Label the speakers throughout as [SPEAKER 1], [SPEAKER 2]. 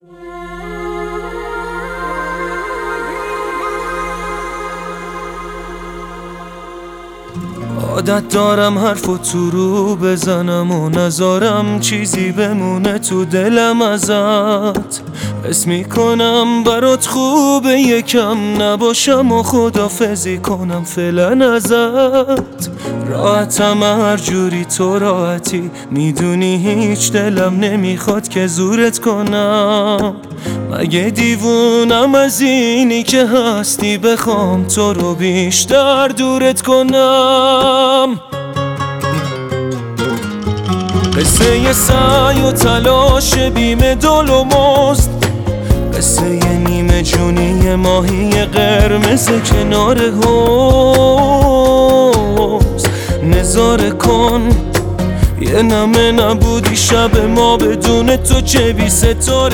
[SPEAKER 1] عادت دارم حرفو تو رو بزنم و نذارم چیزی بمونه تو دلم ازت. حس میکنم برات خوبه یکم نباشم و خدافزی کنم فعلا ازت. راحتم هر جوری تو راحتی، میدونی هیچ دلم نمیخواد که زورت کنم. مگه دیوونم از اینی که هستی بخوام تو رو بیشتر دورت کنم؟ قصه ی سعی و تلاش بیم دل و مزد، قصه ی نیمه جونی ماهی قرمز کنار حوض. نظاره کن یه نمه نبودی شب ما بدون تو چه بی ستاره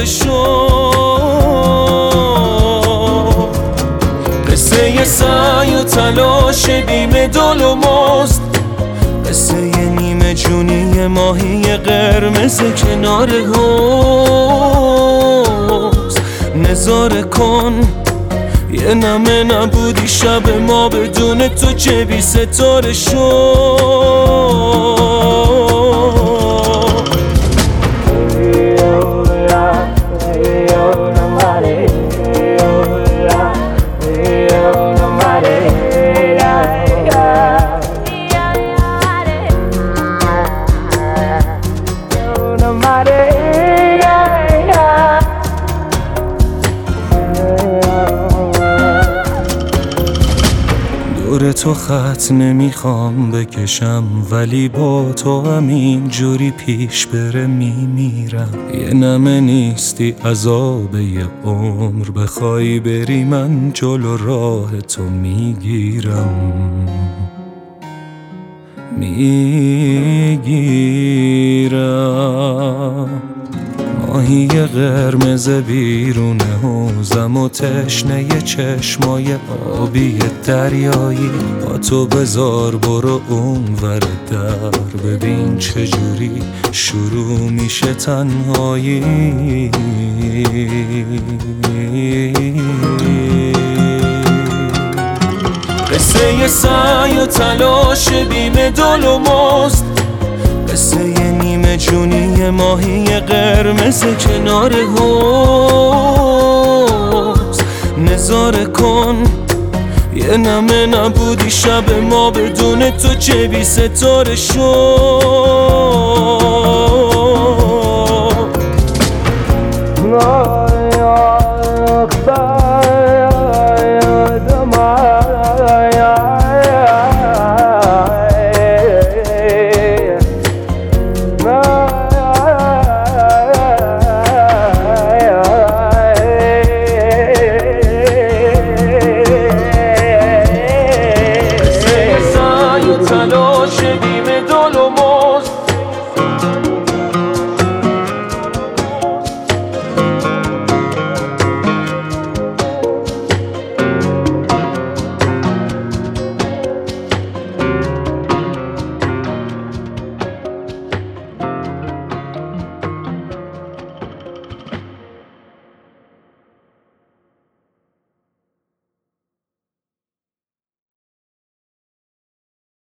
[SPEAKER 1] شد. قصه ی سعی و تلاش بیم دل و مزد، قصه ی نیمه جونی ماهی قرمز کنار حوض. نظاره کن یه نمه نبودی شب ما بدون تو چه بی ستاره شد. دور تو خط نمیخوام بکشم، ولی با تو همین جوری پیش بره میمیرم. یه نمه نیستی عذاب یه عمر، بخوای بری من جلو راه تو میگیرم. ماهی قرمز بیرون حوزم و تشنه چشمای آبی دریایی. با تو بذار برو اونور در، ببین چجوری شروع میشه تنهایی. قصه ی سعی و تلاش بیم دل و مزد، قصه ی نیمه جونی ماهی قرمز کنار حوض. نظاره کن یه نمه نبودی شب ما بدون تو چه بی ستاره شد.